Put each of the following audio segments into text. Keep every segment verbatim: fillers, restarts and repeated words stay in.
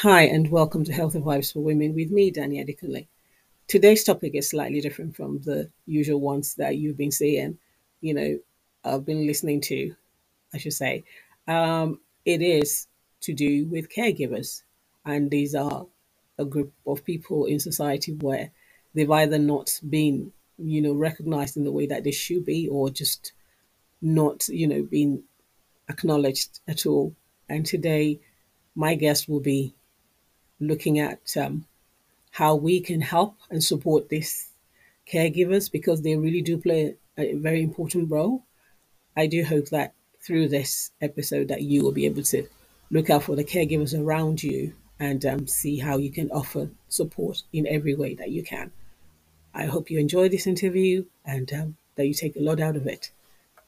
Hi, and welcome to Healthy Vibes for Women with me, Danny Adekunle. Today's topic is slightly different from the usual ones that you've been seeing, you know, I've been listening to, I should say. Um, it is to do with caregivers. And these are a group of people in society where they've either not been, you know, recognized in the way that they should be or just not, you know, been acknowledged at all. And today, my guest will be looking at um, how we can help and support these caregivers because they really do play a very important role. I do hope that through this episode that you will be able to look out for the caregivers around you and um, see how you can offer support in every way that you can. I hope you enjoy this interview and um, that you take a lot out of it.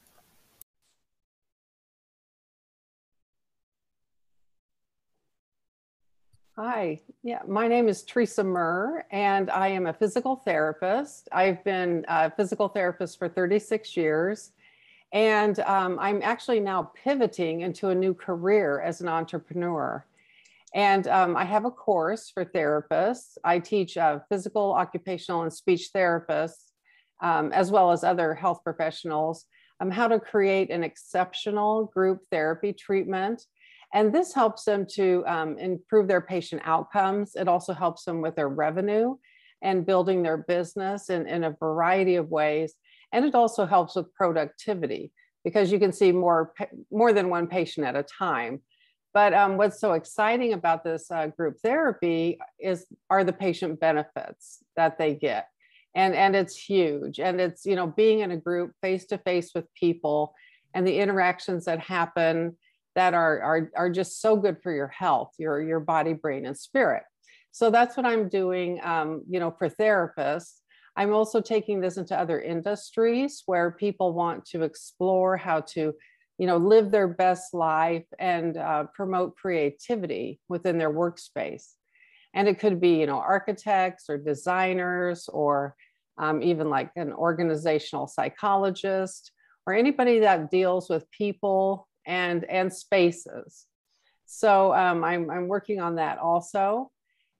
Hi, yeah, my name is Teresa Murr, and I am a physical therapist. I've been a physical therapist for thirty-six years, and um, I'm actually now pivoting into a new career as an entrepreneur. And um, I have a course for therapists. I teach uh, physical, occupational, and speech therapists, um, as well as other health professionals, um, how to create an exceptional group therapy treatment. And this helps them to um, improve their patient outcomes. It also helps them with their revenue and building their business in, in a variety of ways. And it also helps with productivity because you can see more, more than one patient at a time. But um, what's so exciting about this uh, group therapy is are the patient benefits that they get. And, and it's huge. And it's, you know, being in a group face to face with people and the interactions that happen that are, are, are just so good for your health, your, your body, brain, and spirit. So that's what I'm doing, um, you know, for therapists. I'm also taking this into other industries where people want to explore how to, you know, live their best life and uh, promote creativity within their workspace. And it could be, you know, architects or designers or um, even like an organizational psychologist or anybody that deals with people and, and spaces. So um, I'm, I'm working on that also.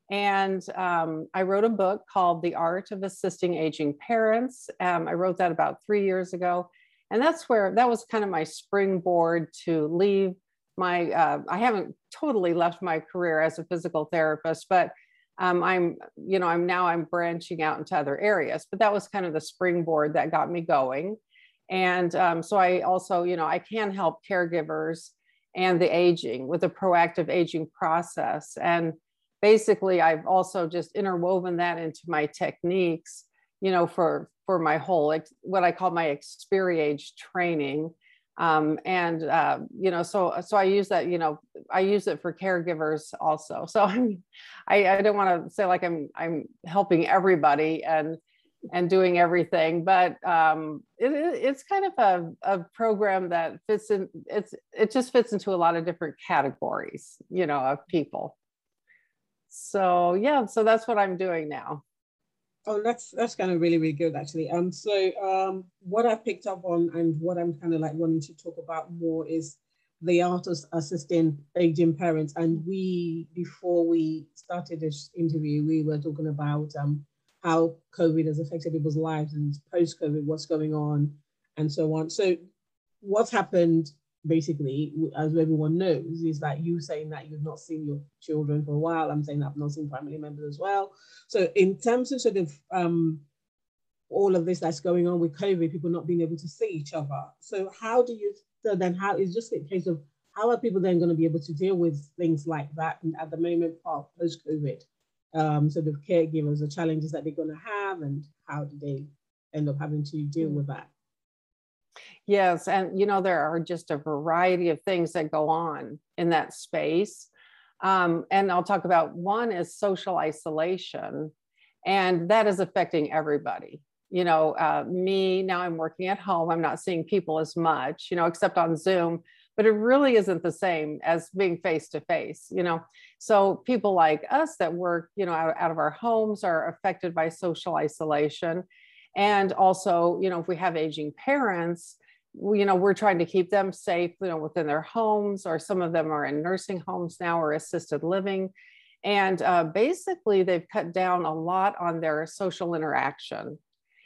And um, I wrote a book called The Art of Assisting Aging Parents. Um, I wrote that about three years ago. And that's where, that was kind of my springboard to leave my, uh, I haven't totally left my career as a physical therapist, but um, I'm, you know, I'm now I'm branching out into other areas, but that was kind of the springboard that got me going. And um, so I also, you know, I can help caregivers and the aging with a proactive aging process. And basically, I've also just interwoven that into my techniques, you know, for, for my whole, what I call my Experiage training. Um, and, uh, you know, so, so I use that, you know, I use it for caregivers also. So I'm, I, I don't want to say like I'm, I'm helping everybody and, and doing everything, but um, it, it's kind of a, a program that fits in, it's, it just fits into a lot of different categories, you know, of people. So yeah, so that's what I'm doing now. Oh, that's that's kind of really, really good actually. Um, so um, what I picked up on and what I'm kind of like wanting to talk about more is the art of assisting aging parents. And we, before we started this interview, we were talking about um how COVID has affected people's lives and post-COVID, what's going on, and so on. So what's happened basically, as everyone knows, is that you saying that you've not seen your children for a while. I'm saying that I've not seen family members as well. So in terms of sort of um, all of this that's going on with COVID, people not being able to see each other. So how do you, so then how, it's just a case of how are people then going to be able to deal with things like that and at the moment post-COVID, um, sort of caregivers, the challenges that they're going to have and how do they end up having to deal with that? Yes. And, you know, there are just a variety of things that go on in that space. Um, and I'll talk about one is social isolation, and that is affecting everybody. You know, uh, me, now I'm working at home. I'm not seeing people as much, you know, except on Zoom, but it really isn't the same as being face to face, you know. So people like us that work, you know, out, out of our homes are affected by social isolation. And also, you know, if we have aging parents, you know, we're trying to keep them safe, you know, within their homes, or some of them are in nursing homes now or assisted living. And uh, basically, they've cut down a lot on their social interaction.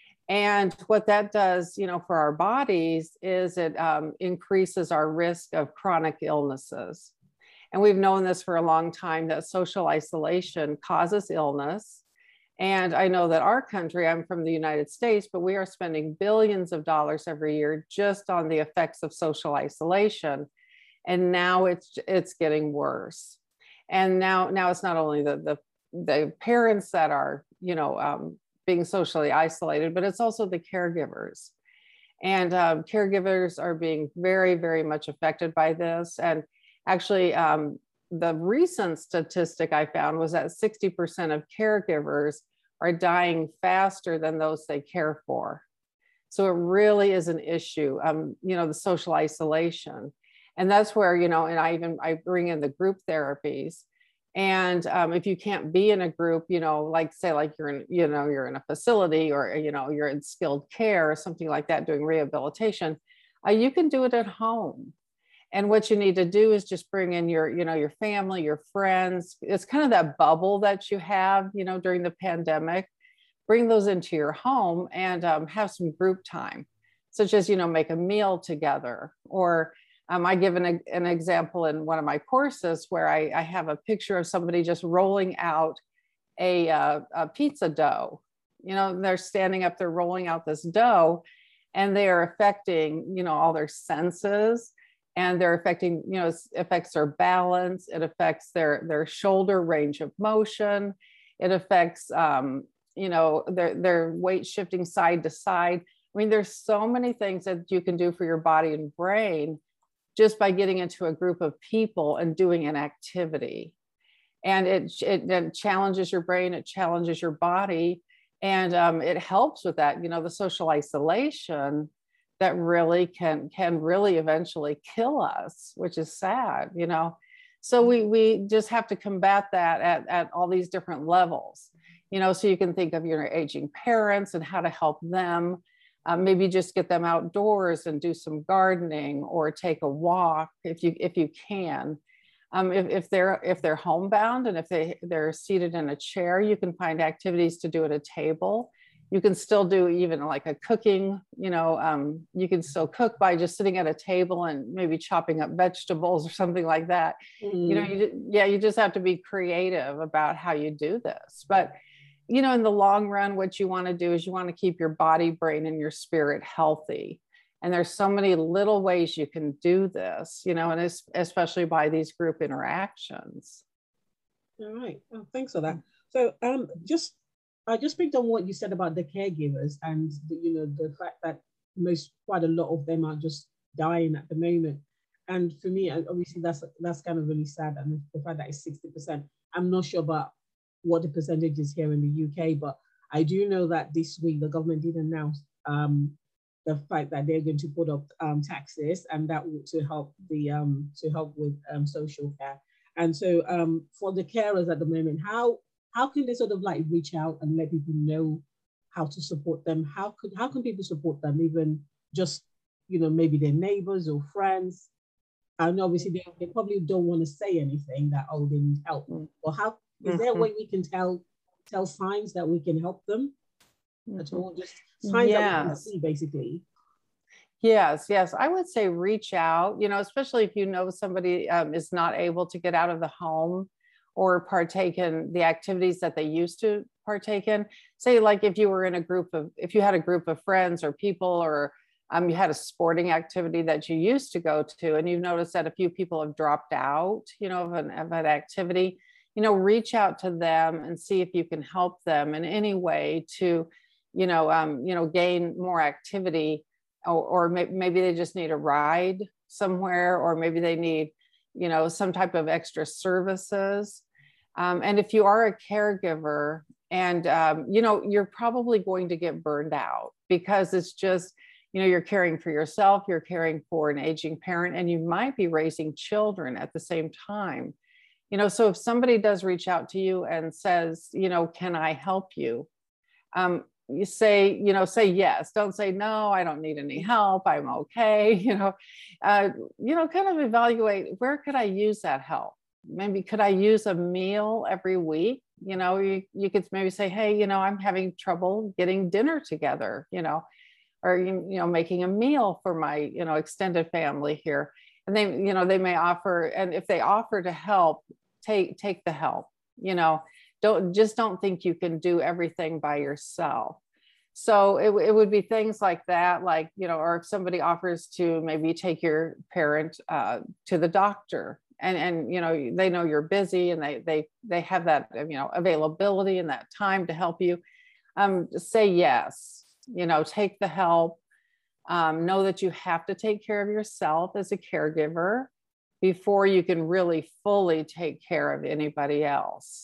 And what that does, you know, for our bodies is it um, increases our risk of chronic illnesses. And we've known this for a long time, that social isolation causes illness. And I know that our country, I'm from the United States, but we are spending billions of dollars every year just on the effects of social isolation. And now it's it's getting worse. And now, now it's not only the, the, the parents that are, you know, um, being socially isolated, but it's also the caregivers. And um, caregivers are being very, very much affected by this. And actually, um, the recent statistic I found was that sixty percent of caregivers are dying faster than those they care for. So it really is an issue, um, you know, the social isolation. And that's where, you know, and I even, I bring in the group therapies. And um, if you can't be in a group, you know, like say, like you're in, you know, you're in a facility, or, you know, you're in skilled care or something like that, doing rehabilitation, uh, you can do it at home. And what you need to do is just bring in your, you know, your family, your friends. It's kind of that bubble that you have, you know, during the pandemic. Bring those into your home and um, have some group time, such as, you know, make a meal together. Or um, I give an, an example in one of my courses where I, I have a picture of somebody just rolling out a, uh, a pizza dough. You know, they're standing up, they're rolling out this dough, and they are affecting, you know, all their senses. And they're affecting, you know, it affects their balance. It affects their, their shoulder range of motion. It affects, um, you know, their, their weight shifting side to side. I mean, there's so many things that you can do for your body and brain just by getting into a group of people and doing an activity. And it, it, it challenges your brain, it challenges your body, and um, it helps with that, you know, the social isolation that really can can really eventually kill us, which is sad, you know. So we we just have to combat that at, at all these different levels, you know. So you can think of your aging parents and how to help them. Um, maybe just get them outdoors and do some gardening, or take a walk if you if you can. Um, if, if they're if they're homebound and if they they're seated in a chair, you can find activities to do at a table. You can still do even like a cooking, you know, um, you can still cook by just sitting at a table and maybe chopping up vegetables or something like that. Mm. You know, you, yeah, you just have to be creative about how you do this. But, you know, in the long run, what you want to do is you want to keep your body, brain, and your spirit healthy. And there's so many little ways you can do this, you know, and it's, especially by these group interactions. All right. Oh, thanks for that. So um, just I just picked on what you said about the caregivers and the, you know, the fact that most, quite a lot of them are just dying at the moment. And for me, obviously, that's that's kind of really sad. And the fact that it's sixty percent, I'm not sure about what the percentage is here in the U K, but I do know that this week the government did announce um, the fact that they're going to put up um, taxes, and that will to help the um, to help with um, social care. And so um, for the carers at the moment, how How can they sort of like reach out and let people know how to support them? How could how can people support them? Even just, you know, maybe their neighbors or friends. And obviously they, they probably don't want to say anything that, oh, they need help. Or how is there a way we can tell tell signs that we can help them at all? Just signs yes. that we can see, basically. Yes, yes. I would say reach out, you know, especially if you know somebody um, is not able to get out of the home or partake in the activities that they used to partake in. Say, like if you were in a group of, if you had a group of friends or people, or um, you had a sporting activity that you used to go to, and you've noticed that a few people have dropped out, you know, of an, of an activity, you know, reach out to them and see if you can help them in any way to, you know, um, you know, gain more activity, or, or may, maybe they just need a ride somewhere, or maybe they need, you know, some type of extra services. Um, and if you are a caregiver and, um, you know, you're probably going to get burned out, because it's just, you know, you're caring for yourself, you're caring for an aging parent, and you might be raising children at the same time. You know, so if somebody does reach out to you and says, you know, can I help you? Um, you say, you know, say yes. Don't say, no, I don't need any help, I'm okay. You know, uh, you know, kind of evaluate, where could I use that help? maybe could I use a meal every week? You know, you, you could maybe say, hey, you know, I'm having trouble getting dinner together, you know, or, you know, making a meal for my, you know, extended family here. And they, you know, they may offer, and if they offer to help, take, take the help, you know, don't, just don't think you can do everything by yourself. So it, it would be things like that, like, you know, or if somebody offers to maybe take your parent uh, to the doctor, and, and, you know, they know you're busy and they, they, they have that, you know, availability and that time to help you, um, say yes, you know, take the help, um, know that you have to take care of yourself as a caregiver before you can really fully take care of anybody else.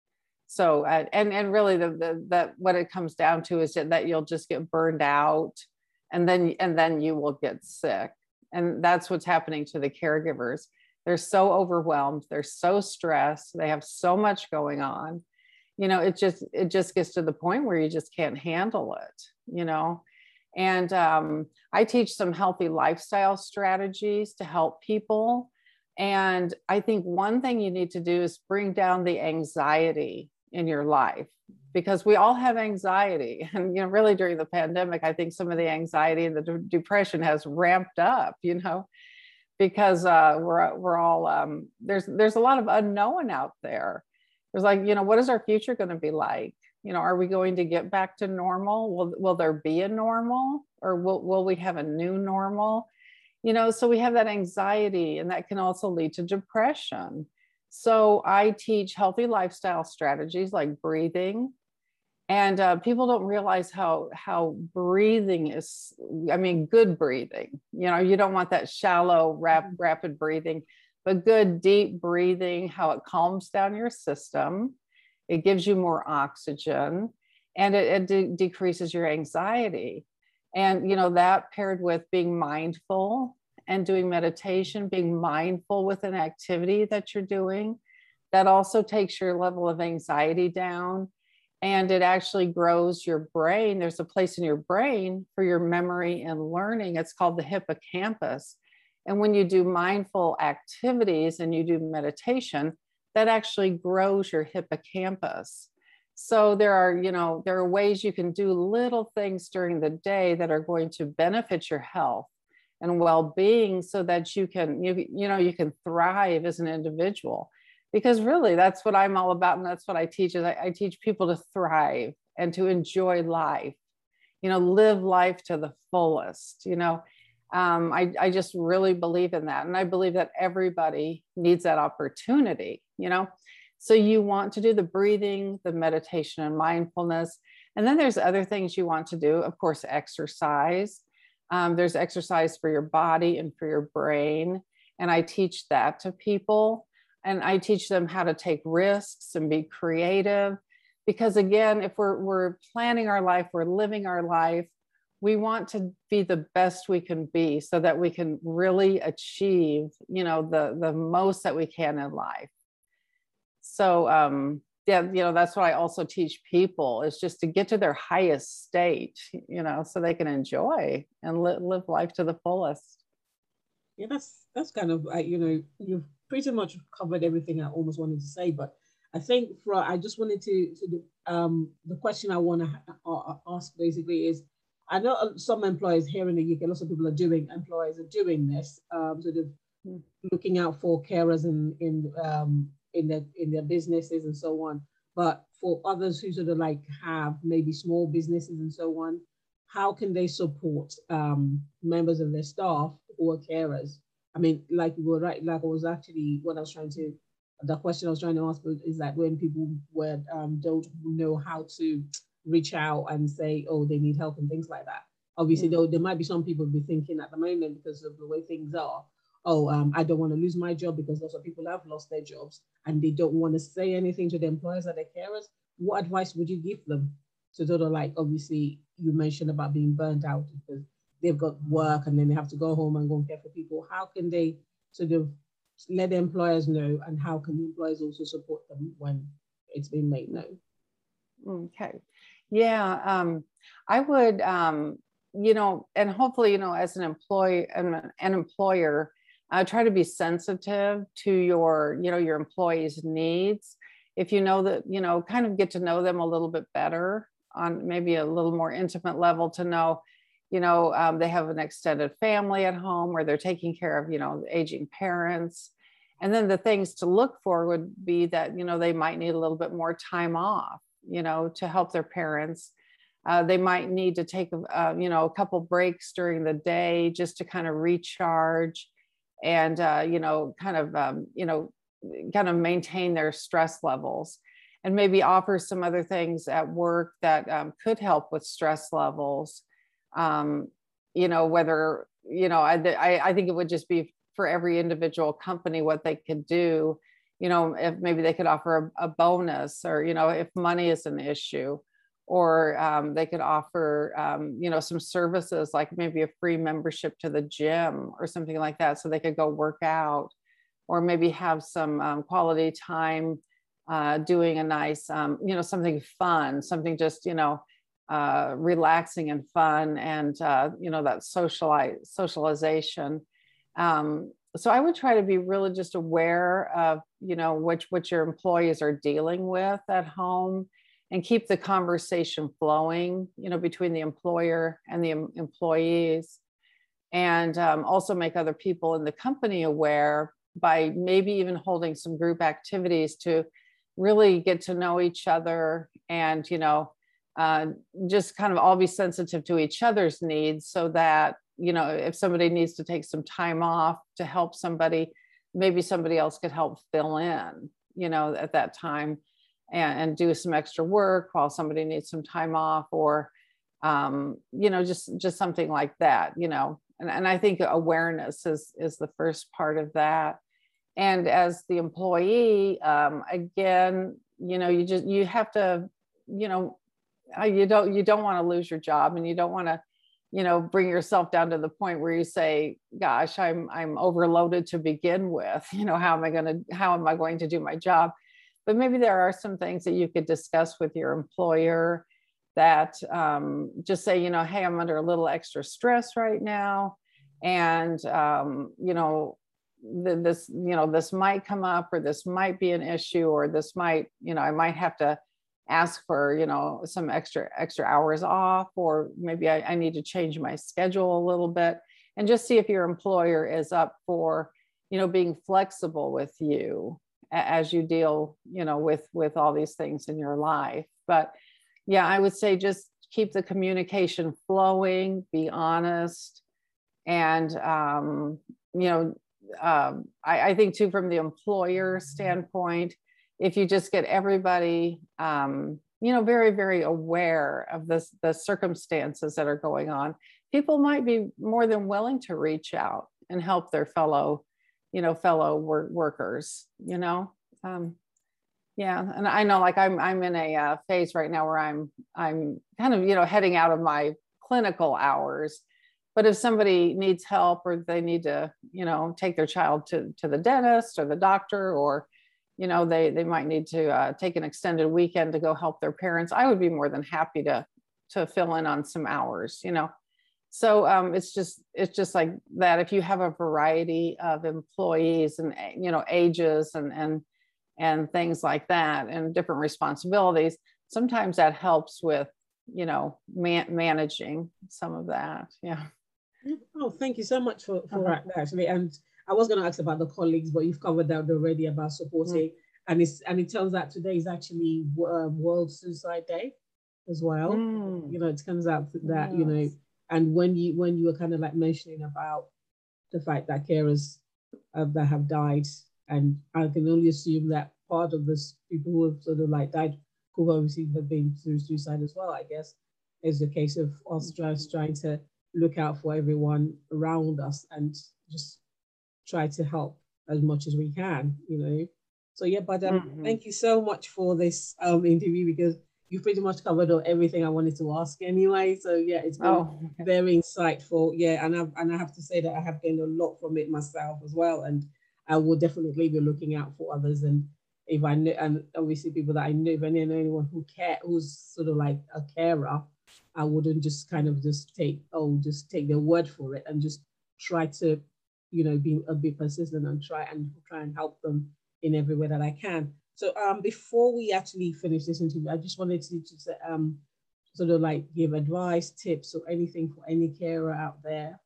So, uh, and, and really the, the, that what it comes down to is that, that you'll just get burned out, and then, and then you will get sick. And that's what's happening to the caregivers. They're so overwhelmed. They're so stressed. They have so much going on. You know, it just, it just gets to the point where you just can't handle it, you know? And um, I teach some healthy lifestyle strategies to help people. And I think one thing you need to do is bring down the anxiety in your life, because we all have anxiety. And, you know, really during the pandemic, I think some of the anxiety and the de- depression has ramped up, you know, because uh, we're, we're all, um, there's, there's a lot of unknown out there. There's like, you know, what is our future going to be like? You know, are we going to get back to normal? Will, will there be a normal, or will, will we have a new normal? You know, so we have that anxiety, and that can also lead to depression. So I teach healthy lifestyle strategies like breathing. And uh, people don't realize how, how breathing is, I mean, good breathing. You know, you don't want that shallow, rap, rapid breathing, but good deep breathing, how it calms down your system. It gives you more oxygen, and it, it de- decreases your anxiety. And, you know, that paired with being mindful and doing meditation, being mindful with an activity that you're doing, that also takes your level of anxiety down. And it actually grows your brain. There's a place in your brain for your memory and learning. It's called the hippocampus. And when you do mindful activities and you do meditation, that actually grows your hippocampus. So there are, you know, there are ways you can do little things during the day that are going to benefit your health and well-being, so that you can, you, you know, you can thrive as an individual. Because really that's what I'm all about. And that's what I teach is I, I teach people to thrive and to enjoy life, you know, live life to the fullest, you know. Um, I, I just really believe in that. And I believe that everybody needs that opportunity, you know. So you want to do the breathing, the meditation and mindfulness. And then there's other things you want to do. Of course, exercise. Um, there's exercise for your body and for your brain. And I teach that to people. And I teach them how to take risks and be creative. Because again, if we're, we're planning our life, we're living our life, we want to be the best we can be, so that we can really achieve, you know, the, the most that we can in life. So, um, yeah, you know, that's what I also teach people, is just to get to their highest state, you know, so they can enjoy and li- live life to the fullest. Yeah, that's that's kind of uh, you know, you've pretty much covered everything I almost wanted to say, but I think for I just wanted to, to um the question I want to ha- ask basically is, I know some employers here in the U K, lots of people are doing employers are doing this, um, sort of looking out for carers in in um in their in their businesses and so on. But for others who sort of like have maybe small businesses and so on, how can they support um, members of their staff who are carers? I mean, like you were right, like I was actually what I was trying to, the question I was trying to ask is that when people were um, don't know how to reach out and say, oh, they need help and things like that. Obviously, mm. though, there might be some people be thinking at the moment, because of the way things are, oh, um, I don't want to lose my job, because lots of people have lost their jobs and they don't want to say anything to the employers or their carers. What advice would you give them? So sort of like, obviously, you mentioned about being burnt out because they've got work and then they have to go home and go and care for people. How can they sort of let the employers know, and how can the employers also support them when it's been made known? Okay. Yeah. Um, I would, um, you know, and hopefully, you know, as an employee and an employer, Uh, try to be sensitive to your, you know, your employees' needs. If you know that, you know, kind of get to know them a little bit better on maybe a little more intimate level, to know, you know, um, they have an extended family at home where they're taking care of, you know, aging parents. And then the things to look for would be that, you know, they might need a little bit more time off, you know, to help their parents. Uh, they might need to take, uh, you know, a couple breaks during the day just to kind of recharge and, uh, you know, kind of, um, you know, kind of maintain their stress levels, and maybe offer some other things at work that um, could help with stress levels. Um, you know, whether, you know, I, I think it would just be for every individual company what they could do. You know, if maybe they could offer a, a bonus, or, you know, if money is an issue, or um, they could offer, um, you know, some services like maybe a free membership to the gym or something like that, so they could go work out, or maybe have some um, quality time uh, doing a nice, um, you know, something fun, something just, you know, uh, relaxing and fun, and, uh, you know, that socialize, socialization. Um, so I would try to be really just aware of, you know, which, what your employees are dealing with at home, and keep the conversation flowing, you know, between the employer and the em- employees. And um, also make other people in the company aware by maybe even holding some group activities to really get to know each other, and, you know, uh, just kind of all be sensitive to each other's needs, so that, you know, if somebody needs to take some time off to help somebody, maybe somebody else could help fill in, you know, at that time, and, and do some extra work while somebody needs some time off, or, um, you know, just, just something like that, you know. And, and I think awareness is, is the first part of that. And as the employee, um, again, you know, you just, you have to, you know, you don't, you don't want to lose your job, and you don't want to, you know, bring yourself down to the point where you say, gosh, I'm, I'm overloaded to begin with, you know, how am I going to, how am I going to do my job? But maybe there are some things that you could discuss with your employer, that um, just say, you know, hey, I'm under a little extra stress right now. And, um, you know, th- this, you know, this might come up, or this might be an issue, or this might, you know, I might have to ask for, you know, some extra, extra hours off, or maybe I, I need to change my schedule a little bit, and just see if your employer is up for, you know, being flexible with you as you deal, you know, with, with all these things in your life. But yeah, I would say just keep the communication flowing, be honest. And, um, you know, um, I, I think too, from the employer standpoint, if you just get everybody, um, you know, very, very aware of this, the circumstances that are going on, people might be more than willing to reach out and help their fellow, you know, fellow work, workers, you know. Um, yeah, and I know, like I'm, I'm in a uh, phase right now where I'm, I'm kind of, you know, heading out of my clinical hours. But if somebody needs help, or they need to, you know, take their child to, to the dentist or the doctor, or, you know, they, they might need to uh, take an extended weekend to go help their parents, I would be more than happy to, to fill in on some hours, you know. So um, it's just, it's just like that. If you have a variety of employees and, you know, ages and, and, and things like that, and different responsibilities, sometimes that helps with, you know, man- managing some of that. Yeah. Oh, thank you so much for, for Uh-huh. that, actually. And I was going to ask about the colleagues, but you've covered that already about supporting. Mm. And it's and it turns out today is actually um, World Suicide Day as well. Mm. You know, it turns out that, yes. you know, and when you when you were kind of like mentioning about the fact that carers uh, that have died, and I can only assume that part of this people who have sort of like died, who obviously have been through suicide as well, I guess, is the case of us just trying to look out for everyone around us and just try to help as much as we can, you know. So yeah, but um, mm-hmm. thank you so much for this um interview, because you pretty much covered everything I wanted to ask anyway. So yeah, it's been oh, okay. very insightful. Yeah, and I and I have to say that I have gained a lot from it myself as well, and I will definitely be looking out for others. And if I know, and obviously people that I know, if I know anyone who care, who's sort of like a carer, I wouldn't just kind of just take, oh, just take their word for it and just try to, you know, be a bit persistent and try and try and help them in every way that I can. So um, before we actually finish this interview, I just wanted to just um, sort of like give advice, tips, or anything for any carer out there.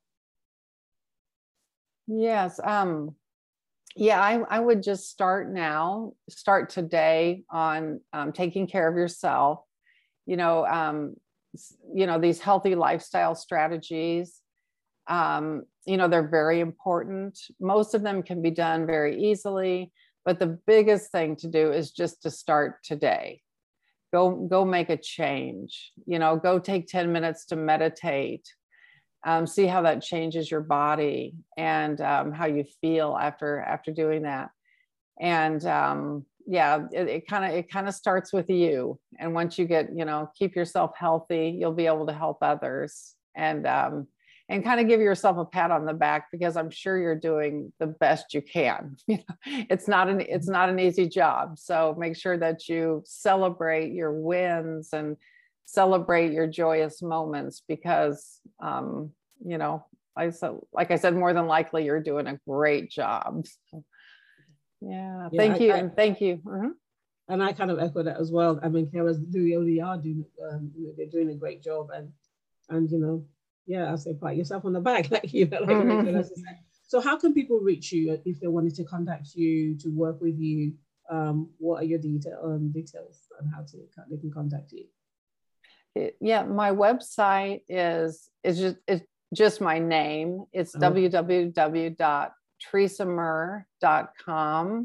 Yes. Um, yeah, I, I would just start now, start today on um, taking care of yourself. You know, um, you know, these healthy lifestyle strategies, um, you know, they're very important. Most of them can be done very easily, but the biggest thing to do is just to start today. Go, go make a change, you know, go take ten minutes to meditate. Um, see how that changes your body and um, how you feel after after doing that. And um, yeah, it kind of it kind of starts with you. And once you get, you know, keep yourself healthy, you'll be able to help others. And um, and kind of give yourself a pat on the back, because I'm sure you're doing the best you can. You know, it's not an it's not an easy job. So make sure that you celebrate your wins and celebrate your joyous moments, because, um, you know, I so like I said, more than likely you're doing a great job. So, yeah, Yeah, thank I, you. I, and thank you. Mm-hmm. And I kind of echo that as well. I mean, carers do really are doing, um, you know, they're doing a great job. And, and, you know, yeah, I say pat yourself on the back, like, you know, like Mm-hmm. Nicholas said. So how can people reach you if they wanted to contact you, to work with you? Um, what are your detail, um, details on how to they can contact you? Yeah, my website is is just it's just my name. It's Oh. w w w dot teresa murr dot com.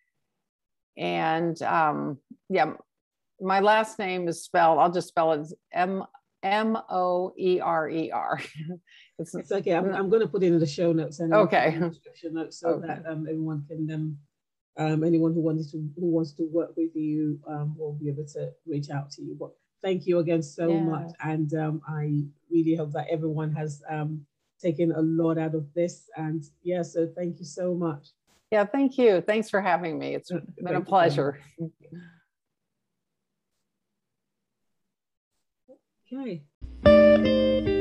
And um, yeah, my last name is spelled, I'll just spell it as M M O E R E R. It's, it's okay. I'm, I'm going to put it in the show notes and okay. the description notes so Okay. that um, everyone can um, um, anyone who wants to who wants to work with you um, will be able to reach out to you. But thank you again so Yeah. much, and um, I really hope that everyone has um, taken a lot out of this. And yeah, so thank you so much. Yeah, thank you. Thanks for having me. It's been thank a pleasure. Okay.